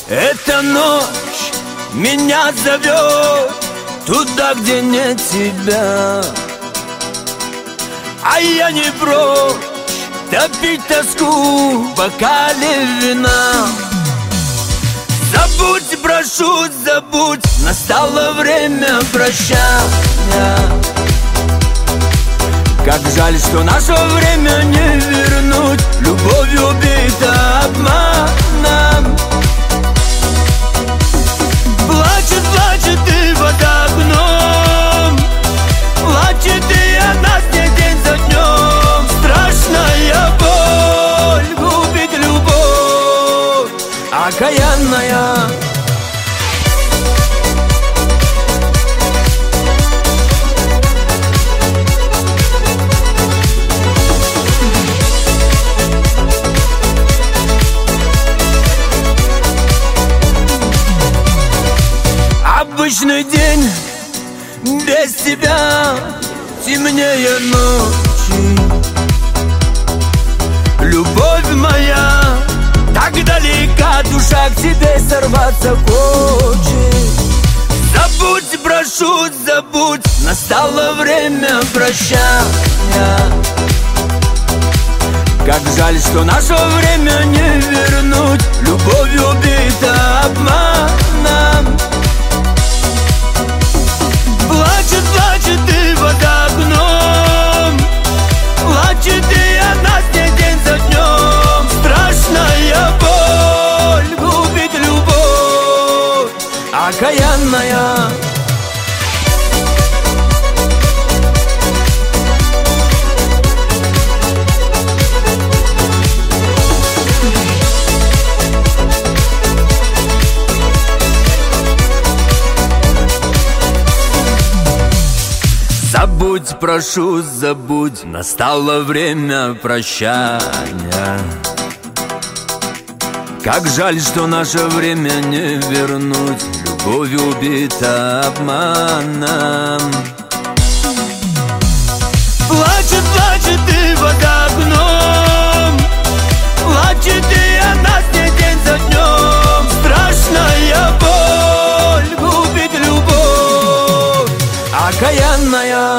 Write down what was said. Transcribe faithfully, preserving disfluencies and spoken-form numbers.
Эта ночь меня зовет туда, где нет тебя, а я не прочь топить тоску в бокале вина. Забудь, прошу, забудь, настало время прощания. Как жаль, что наше время не вернуть, любовь убита обманом. Плачет, плачет и под окном, плачет и она не день за днем. Страшная боль губит любовь окаянная. Обычный день без тебя темнее ночи. Любовь моя так далека, душа к тебе сорваться хочет. Забудь, прошу, забудь, настало время прощания. Как жаль, что наше время не вернуть, любовь убита обманом. Плачет, плачет и под окном, плачет и она не день за днем. Страшная боль губит любовь окаянная. Забудь, прошу, забудь, настало время прощания. Как жаль, что наше время не вернуть, любовь убита обманом. Плачет, плачет и под окном, плачет и она не день за днем. Страшная боль губит любовь окаянная.